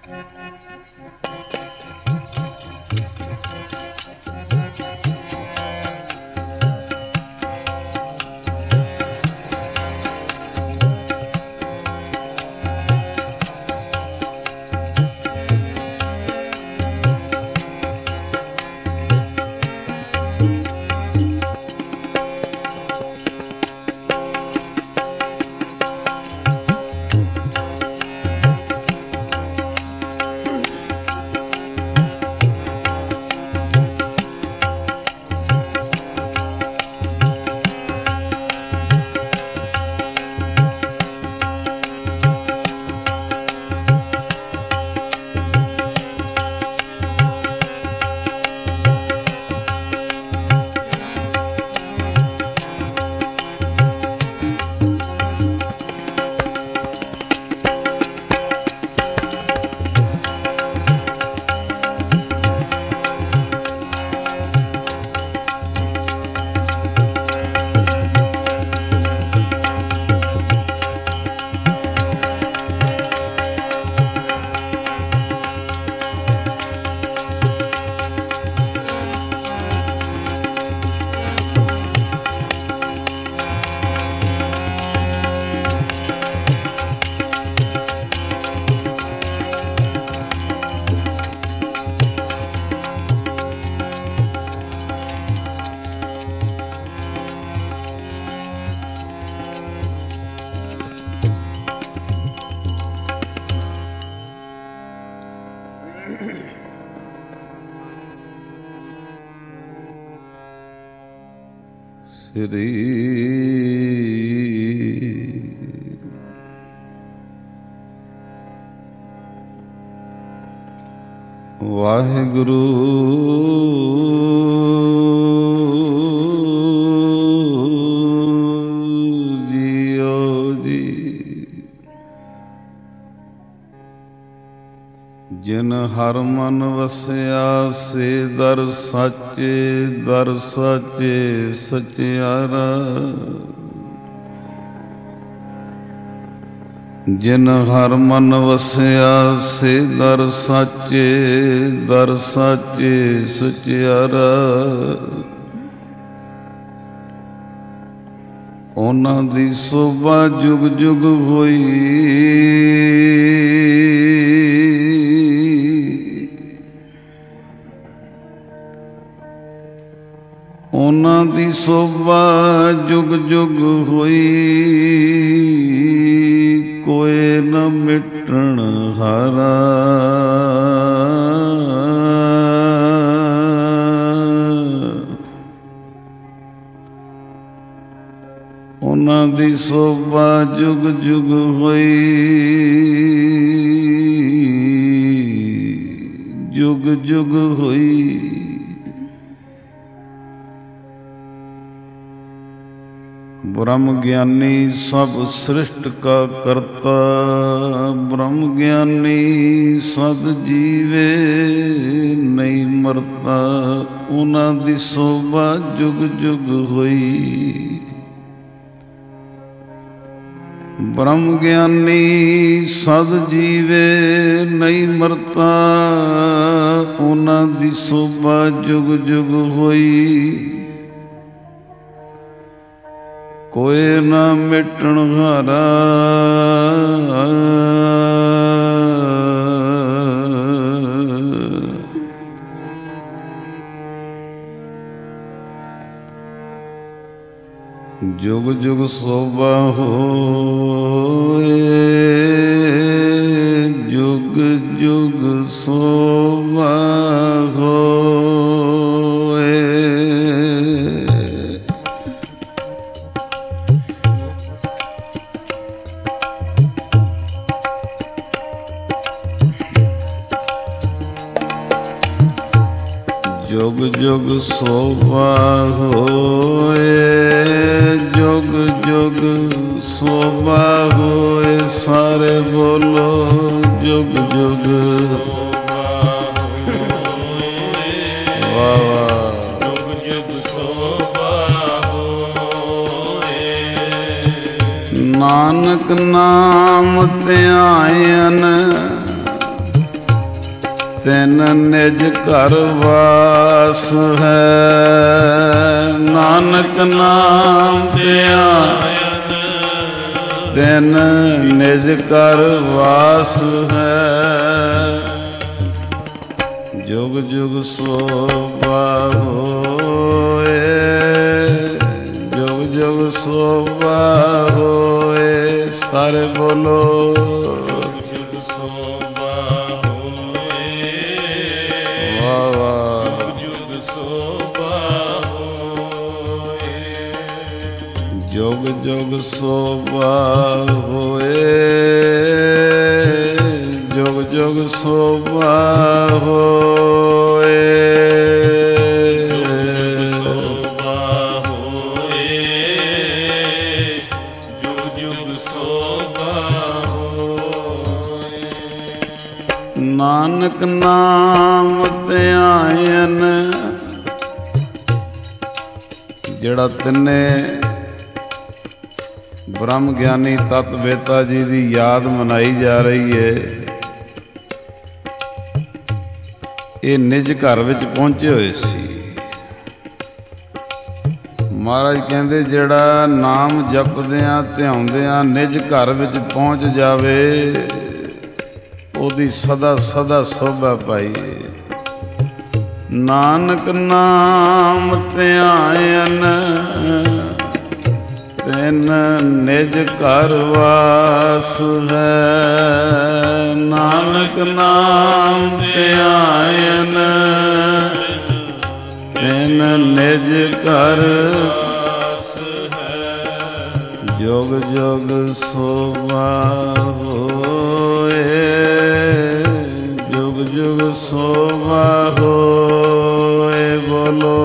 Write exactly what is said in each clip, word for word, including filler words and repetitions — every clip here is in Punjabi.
ਸ੍ਰੀ ਵਾਹਿਗੁਰੂ ਜੀਓ ਜੀ। ਜਿਨ ਹਰ ਮਨ ਵਸਿਆ ਸੇ ਦਰ ਸਾਚੇ, ਦਰ ਸਾਚੇ ਸਚਿਆਰਾ। ਜਿਨ ਹਰ ਮਨ ਵਸਿਆ ਸੇ ਦਰ ਸਾਚੇ, ਦਰ ਸਾਚੇ ਸਚਿਆਰਾ। ਉਹਨਾਂ ਦੀ ਸੋਭਾ ਜੁਗ ਜੁਗ ਹੋਈ, ਉਹਨਾਂ ਦੀ ਸੋਭਾ ਜੁਗ ਜੁਗ ਹੋਈ। ਕੋਇ ਨ ਮਿਟਣ ਹਾਰਾ, ਉਹਨਾਂ ਦੀ ਸੋਭਾ ਜੁਗ ਜੁਗ ਹੋਈ, ਜੁਗ ਜੁਗ ਹੋਈ। ब्रह्म ज्ञानी सब सृष्ट का करता, ब्रह्म ज्ञानी सद जीवे नहीं मरता। उन्हां दी शोभा जुग जुग होई। ब्रह्म ज्ञानी सद जीवे नहीं मरता, उन्हां दी शोभा जुग जुग होई। कोई न मिटण हारा, जुग जुग शोभा होए, जुग जुग शोभा होए। जुग जुग शोभा होए, जुग जुग शोभा होए। सारे बोलो जुग जुग वाह वाह। जुग जुग शोभा होए, नानक नाम ध्यान ਤਿਨ ਨਿਜ ਘਰ ਵਾਸ ਹੈ। ਨਾਨਕ ਨਾਮ ਧਿਆਨ ਤਿਨ ਨਿਜ ਘਰ ਵਾਸ ਹੈ। ਜੁਗ ਜੁਗ ਸੋਭਾ ਹੋਏ, ਜੁਗ ਜੁਗ ਸੋਭਾ ਹੋਏ। ਸਾਰੇ ਬੋਲੋ ਜੁਗ ਸੋਭਾ ਹੋਏ, ਵਾਹ ਵਾਹ। ਜੁਗ ਸੋਭਾ ਹੋਏ, ਜੁਗ ਜੁਗ ਸੋਭਾ ਹੋਏ, ਜੁਗ ਜੁਗ ਸੋਭਾ ਹੋਏ। ਸੋਭਾ ਹੋਏ, ਜੁਗ ਜੁਗ ਸੋਭਾ ਹੋਏ। ਨਾਨਕ ਨਾਮ ਧਿਆਇਨ, ਜਿਹੜਾ ਤਿੰਨੇ ਬ੍ਰਹਮ ਗਿਆਨੀ ਤਤ ਵੇਤਾ ਜੀ ਦੀ ਯਾਦ ਮਨਾਈ ਜਾ ਰਹੀ ਹੈ। ਇਹ ਨਿਜ ਘਰ ਵਿੱਚ ਪਹੁੰਚੇ ਹੋਏ ਸੀ। ਮਹਾਰਾਜ ਕਹਿੰਦੇ ਜਿਹੜਾ ਨਾਮ ਜਪਦਿਆਂ ਧਿਆਉਂਦਿਆਂ ਨਿਜ ਘਰ ਵਿੱਚ ਪਹੁੰਚ ਜਾਵੇ, ਉਹਦੀ ਸਦਾ ਸਦਾ ਸੋਭਾ ਪਾਈਏ। ਨਾਨਕ ਨਾਮ ਧਿਆਇਨ ਤਿਨ ਨਿਜ ਘਰ ਵਾਸ ਹੈ। ਨਾਨਕ ਨਾਮ ਧਿਆਇਨ ਤਿਨ ਨਿਜ ਘਰ ਵਾਸ ਹੈ। ਜੁਗ ਜੁਗ ਸੋਭਾ ਹੋਏ, ਜੁਗ ਜੁਗ ਸੋਭਾ ਹੋਏ। ਬੋਲੋ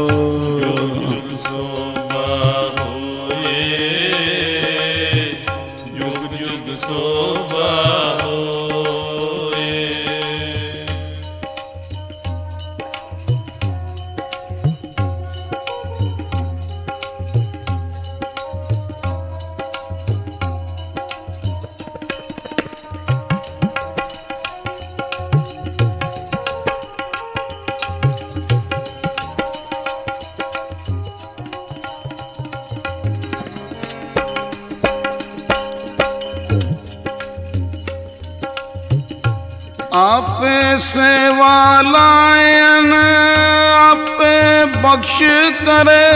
ਆਪੇ ਸੇਵਾ ਲਾਇਨ, ਆਪੇ ਬਖਸ਼ ਕਰੇ।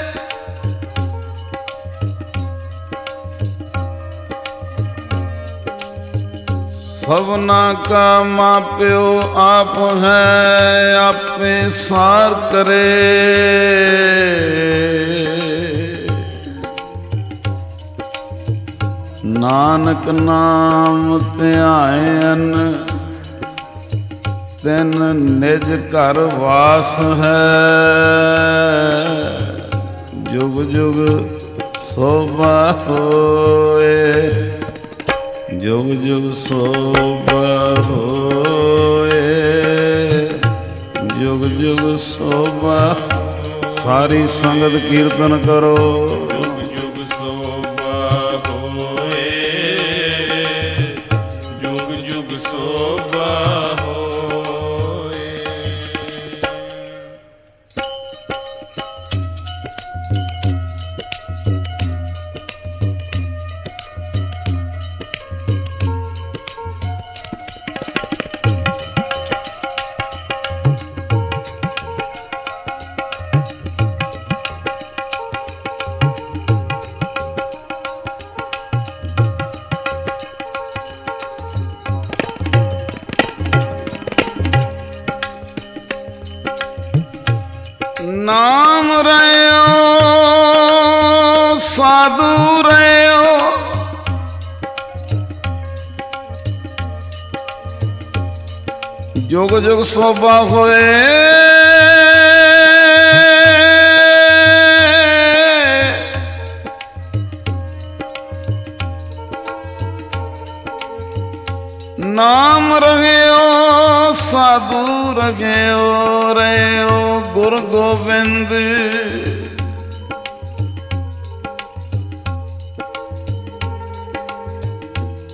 ਸਭਨਾ ਕਾ ਮਾਪਿਓ ਆਪ ਹੈ, ਆਪੇ ਸਾਰ ਕਰੇ। ਨਾਨਕ ਨਾਮ ਧਿਆਇਨ ਤਿਨ ਨਿਜ ਘਰ ਵਾਸ ਹੈ। ਜੁਗ ਜੁਗ ਸੋਭਾ ਹੋਏ, ਜੁਗ ਜੁਗ ਸੋਭਾ ਹੋਏ, ਜੁਗ ਜੁਗ ਸੋਭਾ। ਸਾਰੀ ਸੰਗਤ ਕੀਰਤਨ ਕਰੋ। ਨਾਮ ਰਹਿਓ ਸਾਧੂ ਰਹਿਓ, ਜੁਗ ਜੁਗ ਸੋਭਾ ਹੋਏ। ਨਾਮ ਰਹਿਓ ਸਾਧੂ ਰਹਿਓ, ਰਹਿਓ ਗੁਰ ਗੋਬਿੰਦ।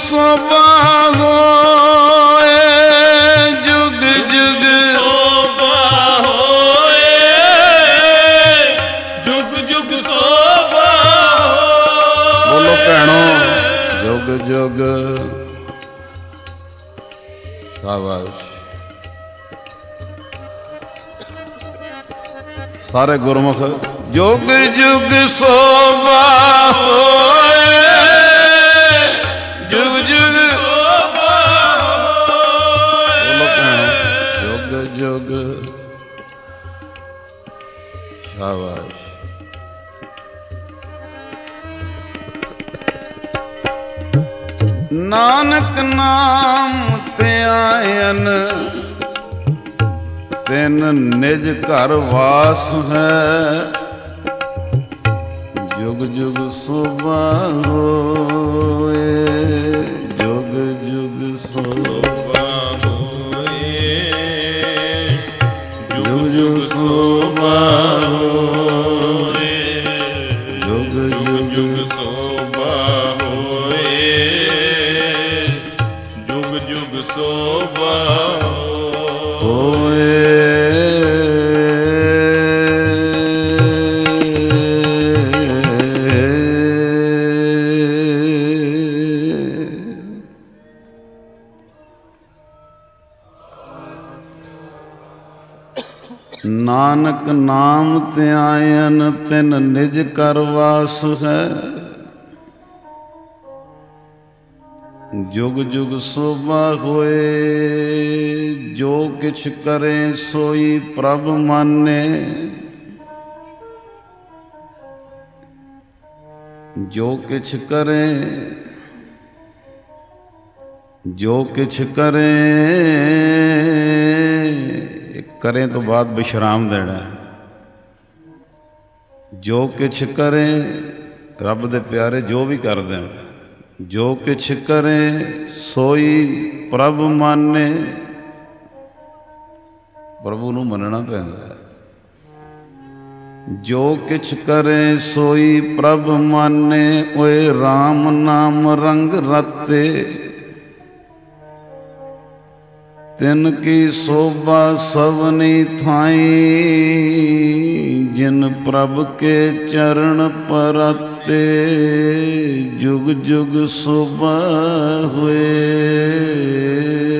ਸੋਭਾ ਹੋਏ, ਜੁਗ ਜੁਗ ਸੋਭਾ ਹੋਏ, ਜੁਗ ਜੁਗ ਸੋਭਾ ਹੋਏ। ਬੋਲੋ ਭੈਣੋ, ਜੁਗ ਜੁਗ। ਸ਼ਾਬਾਸ਼। ਸਾਰੇ ਗੁਰਮੁਖ ਜੁਗ ਜੁਗ ਸੋਭਾ ਹੋਏ, ਜੁਗ ਜੁਗ ਸੋਭਾ ਹੋਏ। ਬੋਲੋ ਭੈਣੋ, ਜੁਗ ਜੁਗ। ਸ਼ਾਬਾਸ਼। ਨਾਨਕ ਨਾਮ ਧਿਆਇਨ, ਤਿਨ ਨਿਜ ਘਰ ਵਾਸ ਹੈ, ਜੁਗ ਜੁਗ ਸੋਭਾ ਹੋਏ, ਜੁਗ ਜੁਗ ਸੋਭਾ ਹੋਏ, ਜੁਗ ਜੁਗ ਸੋਭਾ ਹੋਏ, ਜੁਗ ਜੁਗ ਜੁਗ ਸੋਭਾ ਹੋਏ, ਜੁਗ ਜੁਗ ਸੋਭਾ ਹੋਏ। ਨਾਨਕ ਨਾਮ ਧਿਆਇਨ, ਤਿਨ ਨਿਜ ਘਰ ਵਾਸ ਹੈ, ਜੁਗ ਜੁਗ ਸੋਭਾ ਹੋਏ। ਜੋ ਕਿਛ ਕਰੇ ਸੋਈ ਪ੍ਰਭ ਮਾਨੇ, ਜੋ ਕਿਛ ਕਰੇ, ਜੋ ਕਿਛ ਕਰੇ, ਕਰੇ ਤੋਂ ਬਾਅਦ ਵਿਸ਼ਰਾਮ ਦੇਣਾ। ਜੋ ਕਿਛ ਕਰੇ, ਰੱਬ ਦੇ ਪਿਆਰੇ ਜੋ ਵੀ ਕਰਦੇ ਹਨ, ਜੋ ਕਿਛ ਕਰੇ ਸੋਈ ਪ੍ਰਭ ਮਾਨੇ। ਪ੍ਰਭੂ ਨੂੰ ਮੰਨਣਾ ਪੈਂਦਾ ਹੈ। ਜੋ ਕਿਛ ਕਰੇ ਸੋਈ ਪ੍ਰਭ ਮਾਨੇ, ਓਏ ਰਾਮ ਨਾਮ ਰੰਗ ਰਤੇ, ਤਿਨ ਕੀ ਸੋਭਾ ਸਭਨੀ ਥਾਈ, ਜਿਨ ਪ੍ਰਭ ਕੇ ਚਰਨ ਪਰਤੇ, ਜੁਗ ਜੁਗ ਸੋਭਾ ਹੋਏ।